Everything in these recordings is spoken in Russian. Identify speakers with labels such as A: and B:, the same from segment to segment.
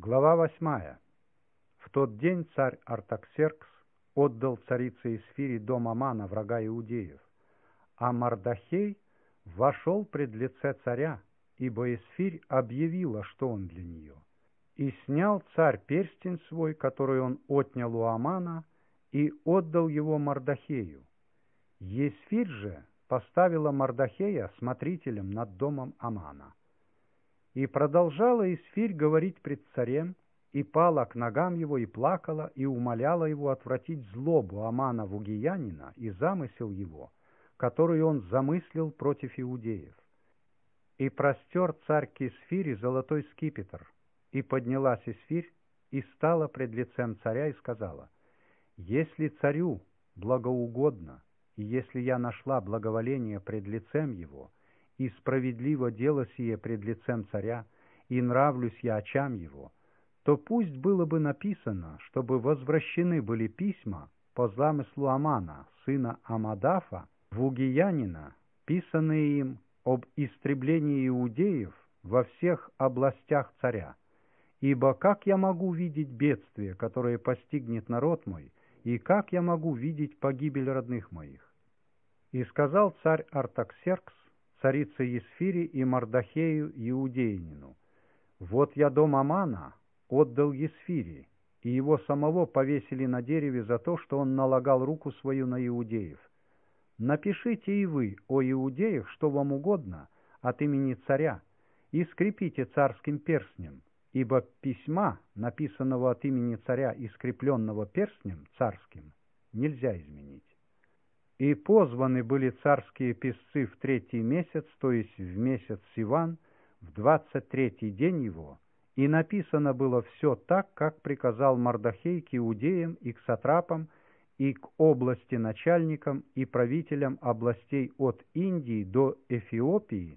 A: Глава 8. В тот день царь Артаксеркс отдал царице Эсфире дом Амана, врага иудеев, а Мардахей вошел пред лице царя, ибо Эсфирь объявила, что он для нее. И снял царь перстень свой, который он отнял у Амана, и отдал его Мардахею. Есфирь же поставила Мардахея смотрителем над домом Амана. И продолжала Эсфирь говорить пред царем, и пала к ногам его, и плакала, и умоляла его отвратить злобу Амана вугиянина и замысел его, который он замыслил против иудеев. И простер царь к Эсфире золотой скипетр, и поднялась Эсфирь, и стала пред лицем царя, и сказала: «Если царю благоугодно, и если я нашла благоволение пред лицем его, и справедливо дело сие пред лицем царя, и нравлюсь я очам его, то пусть было бы написано, чтобы возвращены были письма по замыслу Амана, сына Амадафа, вугиянина, писанные им об истреблении иудеев во всех областях царя. Ибо как я могу видеть бедствие, которое постигнет народ мой, и как я могу видеть погибель родных моих?» И сказал царь Артаксеркс царице Есфире и Мардахею иудеянину: «Вот я дом Амана отдал Есфире, и его самого повесили на дереве за то, что он налагал руку свою на иудеев. Напишите и вы о иудеях, что вам угодно, от имени царя, и скрепите царским перстнем, ибо письма, написанного от имени царя и скрепленного перстнем царским, нельзя изменить». И позваны были царские писцы в 3-й месяц, то есть в месяц Сиван, в 23-й день его, и написано было все так, как приказал Мардахей к иудеям и к сатрапам, и к области начальникам и правителям областей от Индии до Эфиопии,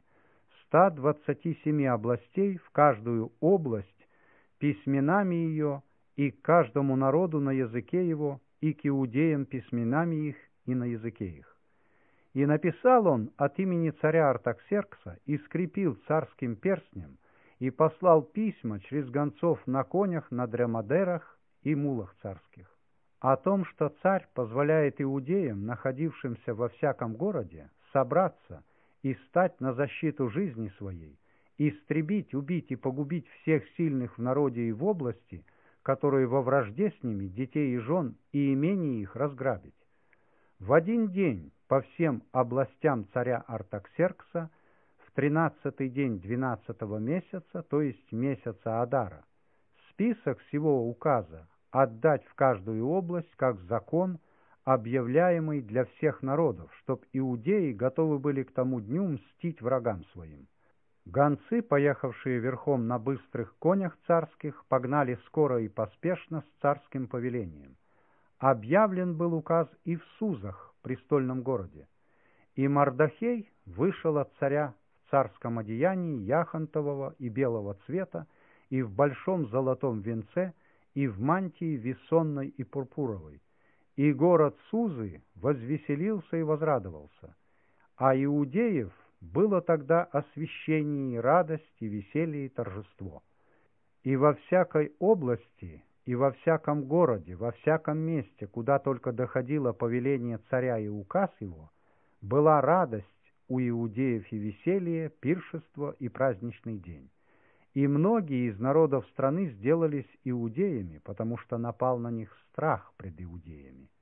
A: 127 областей, в каждую область, письменами ее, и к каждому народу на языке его, и к иудеям письменами их, и на языке их. И написал он от имени царя Артаксеркса, и скрепил царским перстнем, и послал письма через гонцов на конях, на дремадерах и мулах царских, о том, что царь позволяет иудеям, находившимся во всяком городе, собраться и стать на защиту жизни своей, истребить, убить и погубить всех сильных в народе и в области, которые во вражде с ними, детей и жен, и имения их разграбить. В один день по всем областям царя Артаксеркса, в 13-й день 12-го месяца, то есть месяца Адара, список всего указа отдать в каждую область как закон, объявляемый для всех народов, чтоб иудеи готовы были к тому дню мстить врагам своим. Гонцы, поехавшие верхом на быстрых конях царских, погнали скоро и поспешно с царским повелением. Объявлен был указ и в Сузах, престольном городе. И Мардахей вышел от царя в царском одеянии яхонтового и белого цвета, и в большом золотом венце, и в мантии весонной и пурпуровой. И город Сузы возвеселился и возрадовался. А иудеев было тогда освящение, и радость, и веселье, и торжество. И во всякой области, и во всяком городе, во всяком месте, куда только доходило повеление царя и указ его, была радость у иудеев и веселье, пиршество и праздничный день. И многие из народов страны сделались иудеями, потому что напал на них страх пред иудеями.